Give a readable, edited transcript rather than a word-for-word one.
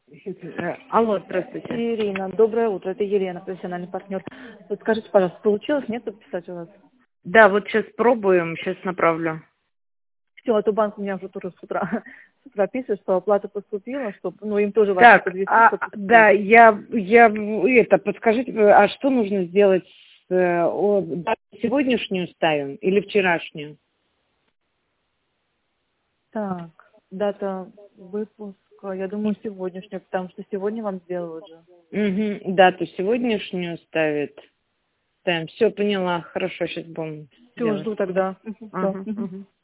Алло, здравствуйте. Ирина, доброе утро. Это Елена, профессиональный партнер. Вот скажите, пожалуйста, получилось, нет, подписать у вас? Да, вот сейчас пробуем, сейчас направлю. Все, а то банк у меня уже тоже с утра, пишет, что оплата поступила, чтобы, ну, им тоже важно Так, подвести, чтобы... да, подскажите, а что нужно сделать, сегодняшнюю ставим или вчерашнюю? Так, дата выпуска, я думаю, сегодняшняя, потому что сегодня вам сделают же. Угу, дату сегодняшнюю ставим, все, поняла, хорошо, сейчас будем Все, делать. жду тогда. Всё. Ага, ага.